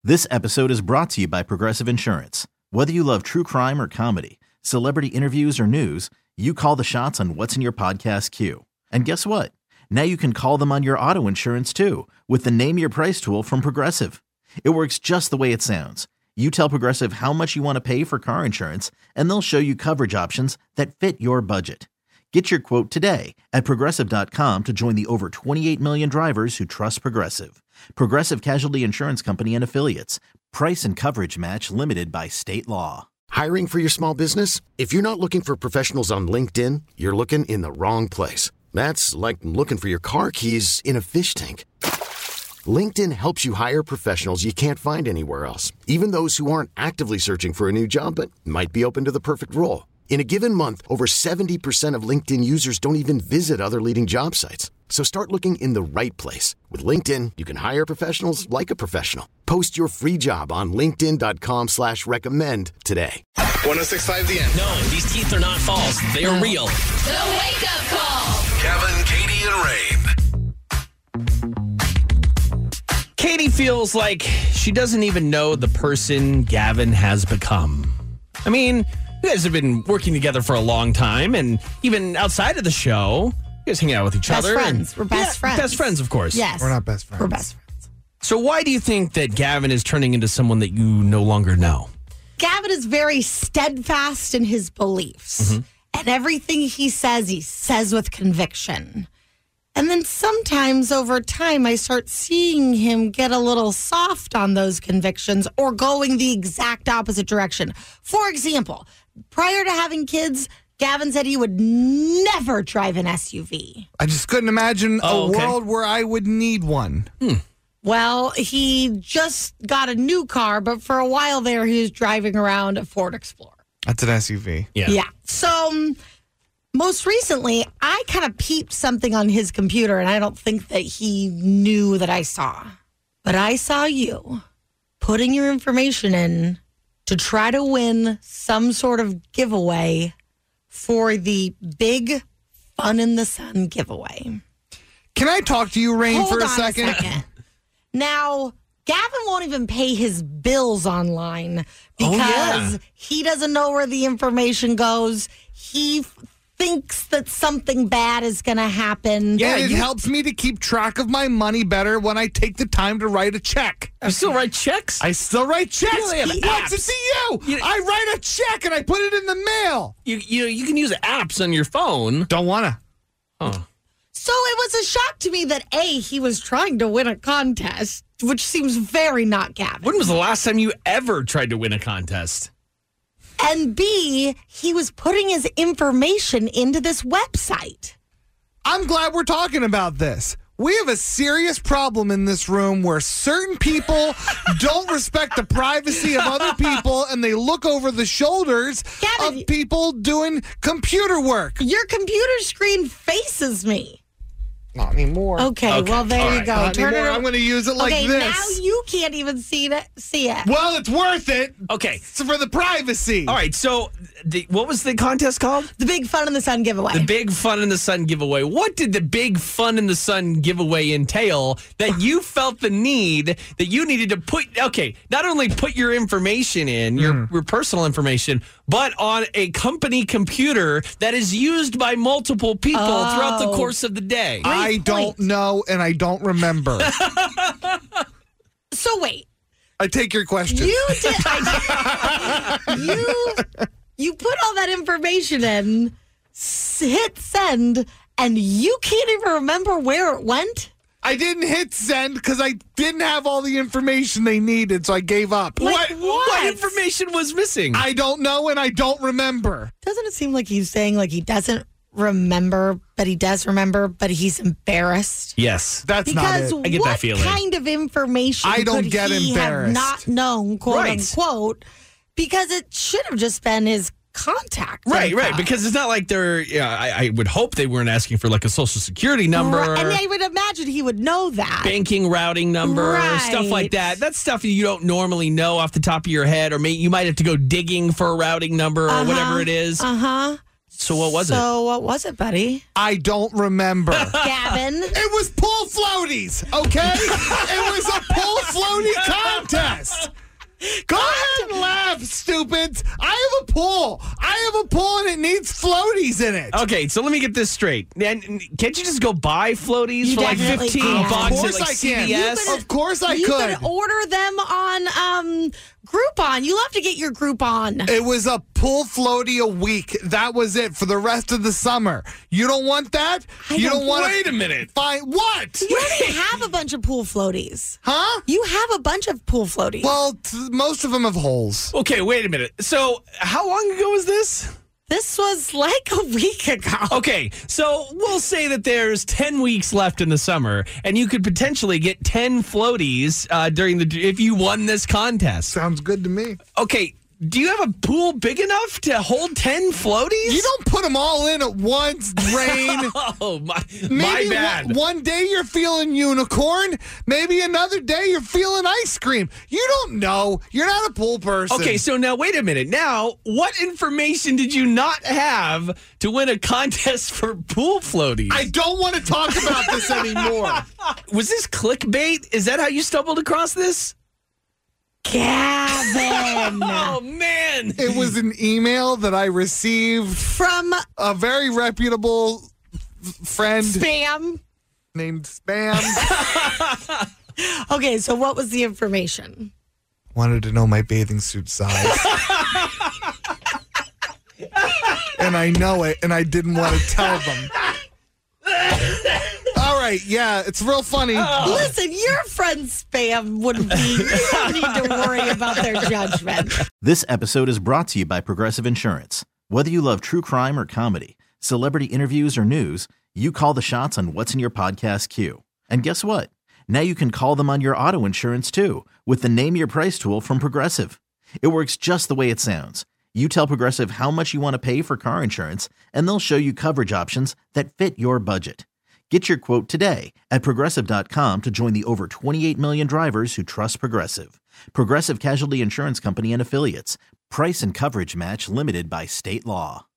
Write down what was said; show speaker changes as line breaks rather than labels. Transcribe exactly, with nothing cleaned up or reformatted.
This episode is brought to you by Progressive Insurance. Whether you love true crime or comedy, celebrity interviews or news, you call the shots on what's in your podcast queue. And guess what? Now you can call them on your auto insurance too with the Name Your Price tool from Progressive. It works just the way it sounds. You tell Progressive how much you want to pay for car insurance, and they'll show you coverage options that fit your budget. Get your quote today at Progressive dot com to join the over twenty-eight million drivers who trust Progressive. Progressive Casualty Insurance Company and Affiliates. Price and coverage match limited by state law.
Hiring for your small business? If you're not looking for professionals on LinkedIn, you're looking in the wrong place. That's like looking for your car keys in a fish tank. LinkedIn helps you hire professionals you can't find anywhere else, even those who aren't actively searching for a new job but might be open to the perfect role. In a given month, over seventy percent of LinkedIn users don't even visit other leading job sites. So start looking in the right place. With LinkedIn, you can hire professionals like a professional. Post your free job on linkedin dot com slash recommend today.
one oh six point five The End.
No, these teeth are not false. They are real.
The Wake Up Call.
Kevin, Katie, and Rain.
Katie feels like she doesn't even know the person Gavin has become. I mean, you guys have been working together for a long time, and even outside of the show, you guys hang out with each
best
other.
Friends.
And,
We're best
yeah,
friends.
Best friends, of course.
Yes.
We're not best friends.
We're best friends.
So why do you think that Gavin is turning into someone that you no longer know?
Gavin is very steadfast in his beliefs.
Mm-hmm.
And everything he says, he says with conviction. And then sometimes over time, I start seeing him get a little soft on those convictions or going the exact opposite direction. For example, prior to having kids, Gavin said he would never drive an S U V.
I just couldn't imagine
Oh,
a
okay.
world where I would need one.
Well, he just got a new car, but for a while there, he was driving around a Ford Explorer.
That's an S U V.
Yeah.
Yeah. So um, most recently, I kind of peeped something on his computer, and I don't think that he knew that I saw. But I saw you putting your information in to try to win some sort of giveaway for the big Fun in the Sun giveaway.
Can I talk to you, Rain,
Hold
for a
on
second?
a second. Now, Gavin won't even pay his bills online because
Oh, yeah.
he doesn't know where the information goes. He f- thinks that something bad is going to happen.
Yeah,
and it
you-
helps me to keep track of my money better when I take the time to write a check.
You still write checks?
I still write checks.
You only have
What's it
apps.
to you?
You-
I write a check and I put it in the mail.
you, you, you can use apps on your phone.
Don't wanna.
Oh.
So it was a shock to me that A, he was trying to win a contest, which seems very not Gavin.
When was the last time you ever tried to win a contest?
And B, he was putting his information into this website.
I'm glad we're talking about this. We have a serious problem in this room where certain people don't respect the privacy of other people and they look over the shoulders
Gavin,
of people doing computer work.
Your computer screen faces me.
Not anymore.
Okay,
Okay,
well, there
all
you
right.
go.
Not
Turn
anymore.
it
I'm going to use it like
okay,
this.
now you can't even see it. See it.
Well, it's worth it.
Okay.
It's for the privacy.
All right. So, the, what was the contest called?
The Big Fun in the Sun giveaway.
The Big Fun in the Sun giveaway. What did the Big Fun in the Sun giveaway entail that you felt the need that you needed to put, okay, not only put your information in, your, your personal information, but on a company computer that is used by multiple people throughout the
Oh.
course of the day?
I don't
point.
know and I don't remember.
So wait,
I take your question.
you did. I, you you put all that information in, s- hit send, and you can't even remember where it went.
I didn't hit send because I didn't have all the information they needed, so I gave up.
Like
what,
what?
information was missing?
I don't know and I don't remember.
Doesn't it seem like he's saying like he doesn't remember, but he does remember, but he's embarrassed?
yes.
That's
Because
not it.
I get
what
that feeling.
kind of information
I don't
could
get
he
embarrassed.
have not known, quote
Right.
unquote, because it should have just been his contact.
Right,
info.
right. Because it's not like they're, yeah, I, I would hope they weren't asking for like a social security number.
Right, and I would imagine he would know that.
banking routing number,
Right.
stuff like that. That's stuff you don't normally know off the top of your head, or may, you might have to go digging for a routing number or
Uh-huh.
whatever it is.
Uh huh.
So what was
So what was it, buddy?
I don't remember.
Gavin.
It was pull floaties, okay? It was a pull floaty contest. pool and it needs floaties in it.
Okay, so let me get this straight. And can't you just go buy floaties
You
for like
definitely
fifteen
can.
bucks
Of course
at like
I can.
C V S?
Of course I
you
could.
could order them on um, Groupon. You love to get your Groupon.
It was a pool floaty a week. That was it for the rest of the summer. You don't want that?
I
you
don't-
don't want
Wait a minute.
Fine. What?
You already have a bunch of pool floaties.
Huh?
You have a bunch of pool floaties.
Well, t- most of them have holes.
Okay, wait a minute. So, how long ago was this?
This was like a week ago.
Okay, so we'll say that there's ten weeks left in the summer, and you could potentially get ten floaties uh, during the if you won this contest.
Sounds good to me.
Okay, do you have a pool big enough to hold ten floaties?
You don't put them all in at once, Rain.
Oh, my, my
Maybe
bad.
One, one day you're feeling unicorn. Maybe another day you're feeling ice cream. You don't know. You're not a pool person.
Okay, so now wait a minute. Now, what information did you not have to win a contest for pool floaties?
I don't want to talk about this anymore.
Was this clickbait? Is that how you stumbled across this?
Gavin.
Oh, man.
It was an email that I received
From
a very reputable f- friend
Spam.
named Spam.
Okay, so what was the information?
Wanted to know my bathing suit size. And I know it, and I didn't want to tell them. All right, yeah, it's real funny.
Listen, your friend Spam wouldn't be. You don't need to worry about their judgment.
This episode is brought to you by Progressive Insurance. Whether you love true crime or comedy, celebrity interviews or news, you call the shots on what's in your podcast queue. And guess what? Now you can call them on your auto insurance too with the Name Your Price tool from Progressive. It works just the way it sounds. You tell Progressive how much you want to pay for car insurance, and they'll show you coverage options that fit your budget. Get your quote today at Progressive dot com to join the over twenty-eight million drivers who trust Progressive. Progressive Casualty Insurance Company and Affiliates. Price and coverage match limited by state law.